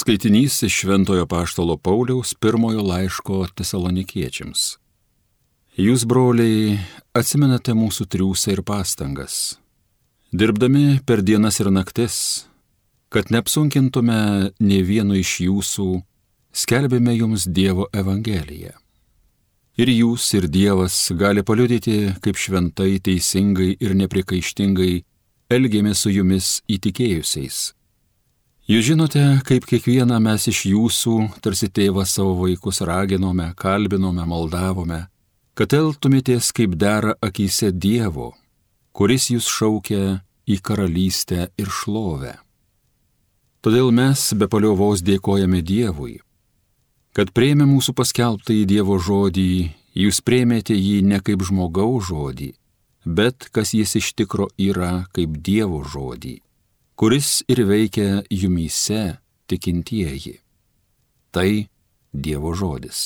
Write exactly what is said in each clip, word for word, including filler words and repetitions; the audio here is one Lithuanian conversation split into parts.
Skaitinys iš Šventojo Apaštalo Pauliaus pirmojo laiško Tesalonikiečiams. Jūs, broliai, atsimenate mūsų triūsą ir pastangas, dirbdami per dienas ir naktis, kad neapsunkintume nė vieno iš jūsų, skelbėme jums Dievo Evangeliją. Ir jūs, ir Dievas gali paliudyti, kaip šventai, teisingai ir neprikaištingai elgėmės su jumis įtikėjusiais. Jūs žinote, kaip kiekvieną mes iš jūsų, tarsi tėvas savo vaikus raginome, kalbinome, maldavome, kad elgtumėtės kaip dera akyse Dievo, kuris jūs šaukia į karalystę ir šlovę. Todėl mes be paliovos dėkojame Dievui, kad priėmė mūsų paskelbtą į Dievo žodį, jūs priėmėte jį ne kaip žmogaus žodį, bet kas jis iš tikro yra kaip Dievo žodį, kuris ir veikia jumyse tikintieji. Tai Dievo žodis.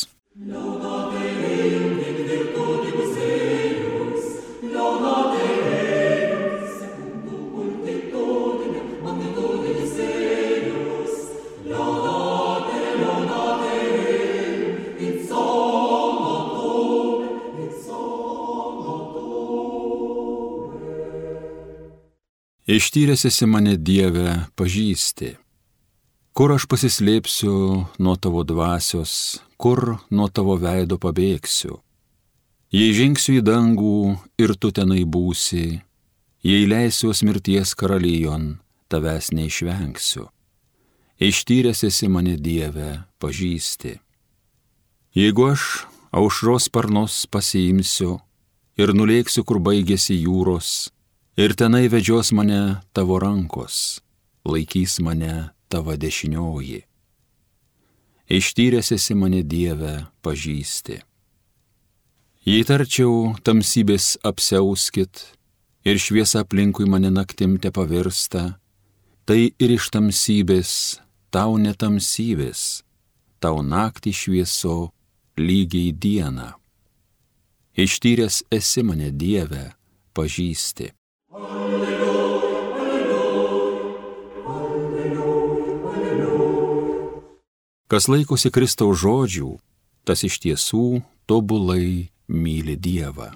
Ištyręs esi mane, Dieve, pažįsti. Kur aš pasislėpsiu nuo tavo dvasios, kur nuo tavo veido pabėgsiu. Jei žengsiu į dangų ir tu tenai būsi, jei leisiuos mirties karalijon, tavęs neišvengsiu. Ištyręs esi mane, Dieve, pažįsti. Jeigu aš aušros sparnus pasiimsiu ir nulėksiu, kur baigėsi jūros, ir tenai vedžios mane tavo rankos, laikys mane tavo dešinioji. Ištyręs esi mane, Dieve, pažįsti. Jei tarčiau tamsybės apsiauskit ir šviesa aplinkui mane naktim te pavirsta, tai ir iš tamsybės tau netamsybės, tau naktį švieso lygiai dieną. Ištyręs esi mane, Dieve, pažįsti. Kas laikosi Kristaus žodžių, tas iš tiesų tobulai myli Dievą.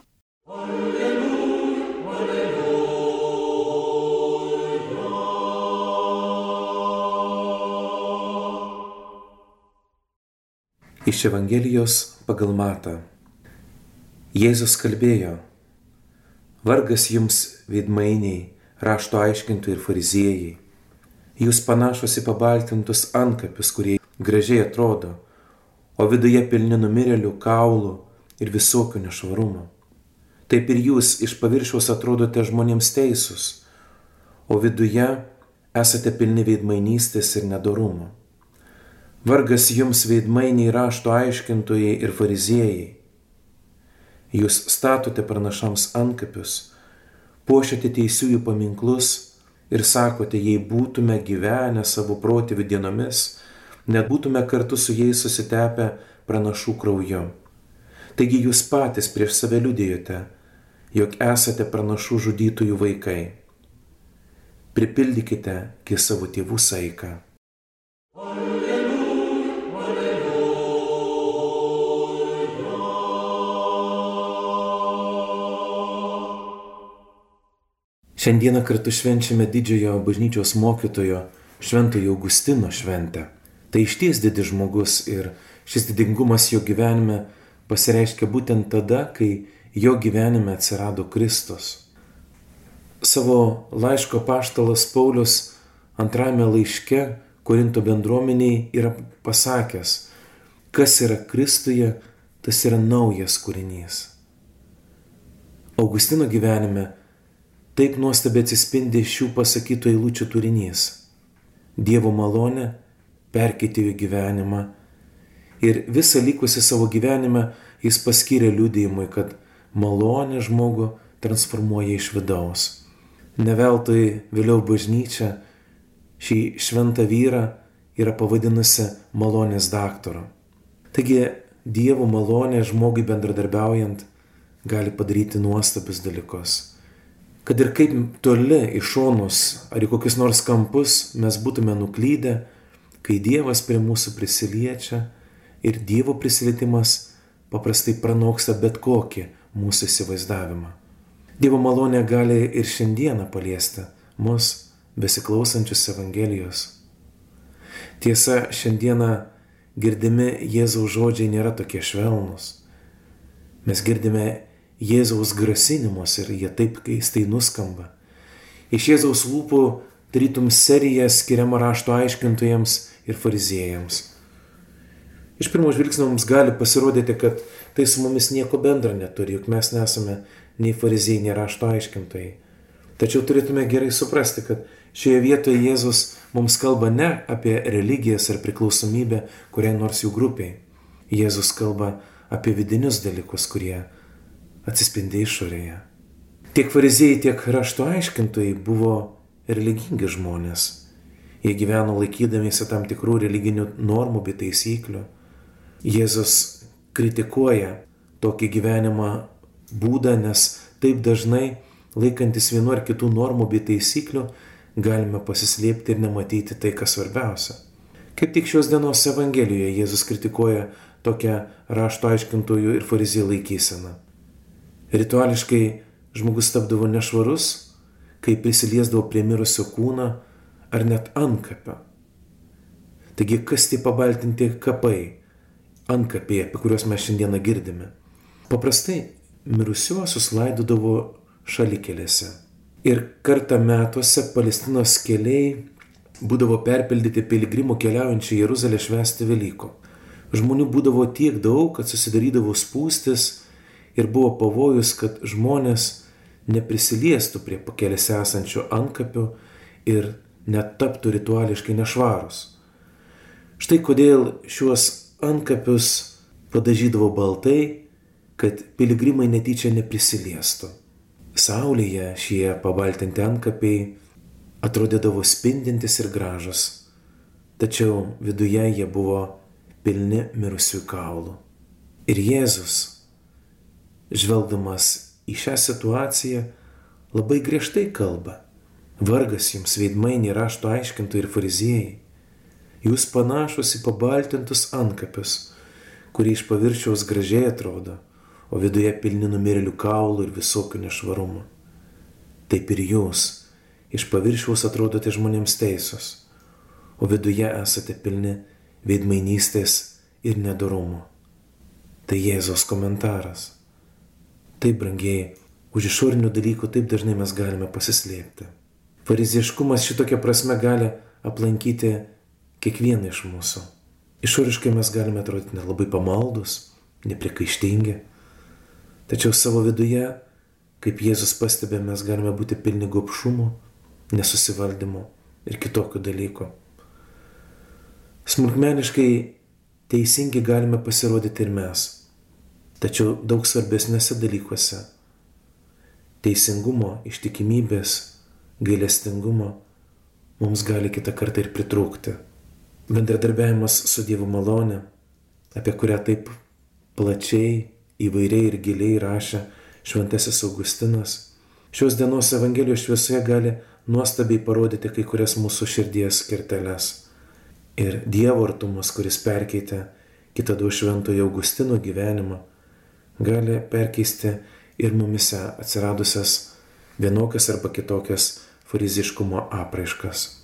Iš Evangelijos pagal Matą. Jėzus kalbėjo: Vargas jums, veidmainiai, rašto aiškintojai ir fariziejai. Jūs panašus į pabaltintus antkapius, kurie gražiai atrodo, o viduje pilni numirėlių, kaulų ir visokių nešvarumų. Taip ir jūs iš paviršiaus atrodote žmonėms teisūs, o viduje esate pilni veidmainystės ir nedorumo. Vargas jums, veidmainiai, rašto aiškintojai ir fariziejai. Jūs statote pranašams antkapius, puošiate teisiųjų paminklus ir sakote, jei būtume gyvenę savo protėvių dienomis, net būtume kartu su jais susitepę pranašų krauju. Taigi jūs patys prieš save liudėjote, jog esate pranašų žudytojų vaikai. Pripildykite iki savo tėvų saiką. Šiandieną kartu švenčiame didžiojo bažnyčios mokytojo Šventojo Augustino šventę. Tai išties didis žmogus ir šis didingumas jo gyvenime pasireiškia būtent tada, kai jo gyvenime atsirado Kristus. Savo laiško apaštalas Paulius antrame laiške Korinto bendruomeniai yra pasakęs: kas yra Kristuje, tas yra naujas kūrinys. Augustino gyvenime taip nuostabiai atsispindi šių pasakytų eilučių turinys. Dievo malonė perkeitė jų gyvenimą ir visą likusį savo gyvenimą jis paskyrė liudijimui, kad malonė žmogų transformuoja iš vidaus. Ne veltui vėliau bažnyčia šį šventą vyrą yra pavadinusi malonės daktaru. Taigi Dievo malonė žmogui bendradarbiaujant gali padaryti nuostabius dalykus. Kad ir kaip toli į šonus ar į kokius nors kampus mes būtume nuklydę, kai Dievas prie mūsų prisiliečia ir Dievo prisilietimas paprastai pranoksta bet kokį mūsų įsivaizdavimą. Dievo malonė gali ir šiandieną paliesti mus besiklausančius Evangelijos. Tiesa, šiandieną girdimi Jėzaus žodžiai nėra tokie švelnus. Mes girdime Jėzaus grasinimus ir jie taip keistai nuskamba. Iš Jėzaus lūpų tarytum serija skiriama rašto aiškintojams ir fariziejams. Iš pirmo žvilgsnio mums gali pasirodyti, kad tai su mumis nieko bendra neturi, juk mes nesame nei fariziejai, nei rašto aiškintojai. Tačiau turėtume gerai suprasti, kad šioje vietoje Jėzus mums kalba ne apie religijas ar priklausomybę kuriai nors jų grupiai. Jėzus kalba apie vidinius dalykus, kurie atsispindi išorėje. Tiek fariziejai, tiek rašto aiškintojai buvo religingi žmonės. Jie gyveno laikydamiesi tam tikrų religinių normų bei taisyklių. Jėzus kritikuoja tokį gyvenimą būdą, nes taip dažnai, laikantis vienu ar kitų normų bei taisyklių, galime pasislėpti ir nematyti tai, kas svarbiausia. Kaip tik šios dienos Evangelijoje Jėzus kritikuoja tokią rašto aiškintojų ir fariziejų laikyseną. Rituališkai žmogus tapdavo nešvarus, kai prisiliesdavo prie mirusio kūno ar net antkapio. Taigi, kas tie pabaltinti kapai, antkapiai, apie kuriuos mes šiandieną girdime? Paprastai mirusiuosius laidodavo šalikelėse. Ir kartą metuose Palestinos keliai būdavo perpildyti piligrimų keliaujančių į Jeruzalę švęsti Velykų. Žmonių būdavo tiek daug, kad susidarydavo spūstis ir buvo pavojus, kad žmonės neprisiliestų prie pakelėse esančių antkapių ir net taptų rituališkai nešvarus. Štai kodėl šiuos antkapius padažydavo baltai, kad piligrimai netyčia neprisiliestų. Saulėje šie pabaltinti antkapiai atrodydavo spindintis ir gražus, tačiau viduje jie buvo pilni mirusių kaulų. Ir Jėzus, žvelgdamas į šią situaciją, labai griežtai kalba: vargas jums, veidmainiai, rašto aiškintojai ir fariziejai, jūs panašus į pabaltintus antkapius, kurie iš paviršiaus gražiai atrodo, o viduje pilni numirėlių kaulų ir visokių nešvarumų. Taip ir jūs iš paviršiaus atrodote žmonėms teisūs, o viduje esate pilni veidmainystės ir nedorumo. Tai Jėzaus komentaras. Taip, brangieji, už išorinių dalykų taip dažnai mes galime pasislėpti. Fariziejiškumas šitokia prasme gali aplankyti kiekvieną iš mūsų. Išoriškai mes galime atrodyti nelabai pamaldus, nepriekaištingi, tačiau savo viduje, kaip Jėzus pastebė, mes galime būti pilni gobšumo, nesusivaldymo ir kitokių dalykų. Smulkmeniškai teisingi galime pasirodyti ir mes, tačiau daug svarbesniuose dalykuose – teisingumo, ištikimybės, gailestingumo – mums gali kitą kartą ir pritrūkti. Bendradarbiavimas su Dievo malone, apie kurią taip plačiai, įvairiai ir giliai rašė šventasis Augustinas, šios dienos Evangelijos šviesoje gali nuostabiai parodyti kai kurias mūsų širdies kerteles. Ir Dievo artumas, kuris perkeitė kitado šventojo Augustino gyvenimą, gali perkeisti ir mumise atsiradusias vienokias arba kitokias farizijiškumo apraiškas.